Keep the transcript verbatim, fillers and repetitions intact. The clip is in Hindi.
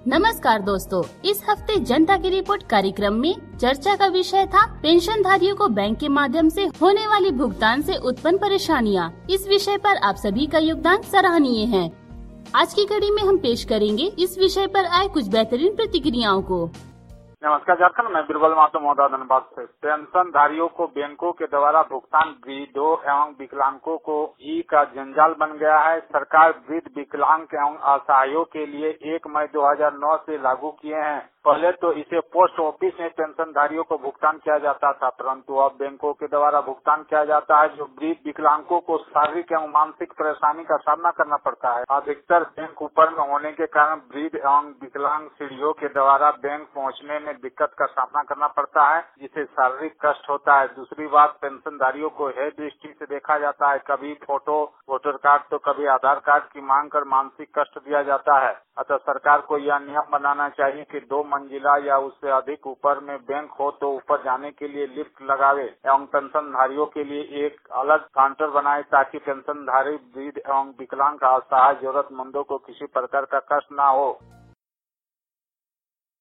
नमस्कार दोस्तों, इस हफ्ते जनता की रिपोर्ट कार्यक्रम में चर्चा का विषय था पेंशनधारियों को बैंक के माध्यम से होने वाली भुगतान से उत्पन्न परेशानियां। इस विषय पर आप सभी का योगदान सराहनीय है। आज की कड़ी में हम पेश करेंगे इस विषय पर आए कुछ बेहतरीन प्रतिक्रियाओं को। नमस्कार झारखंड, मैं बिरबल महतो महोदय धनबाद से। पेंशनधारियों को बैंकों के द्वारा भुगतान वृद्धों एवं विकलांगों को ही का जंजाल बन गया है। सरकार वृद्ध, विकलांग एवं असहायों के लिए एक मई दो हजार नौ से लागू किए हैं। पहले तो इसे पोस्ट ऑफिस में पेंशनधारियों को भुगतान किया जाता था, परंतु अब बैंकों के द्वारा भुगतान किया जाता है, जो वृद्ध विकलांगों को शारीरिक एवं मानसिक परेशानी का सामना करना पड़ता है। अधिकतर बैंक ऊपर में होने के कारण वृद्ध एवं विकलांग सीढ़ियों के द्वारा बैंक पहुंचने में दिक्कत का सामना करना पड़ता है, जिससे शारीरिक कष्ट होता है। दूसरी बात, पेंशनधारियों को है दृष्टि से देखा जाता है, कभी फोटो, वोटर कार्ड तो कभी आधार कार्ड की मांग कर मानसिक कष्ट दिया जाता है। अतः सरकार को यह नियम बनाना चाहिए कि दो मंजिला या उससे अधिक ऊपर में बैंक हो तो ऊपर जाने के लिए लिफ्ट लगावे एवं पेंशनधारियों के लिए एक अलग काउंटर बनाए, ताकि पेंशनधारी वृद्ध एवं विकलांग असहाय जरूरतमंदों को किसी प्रकार का कष्ट न हो।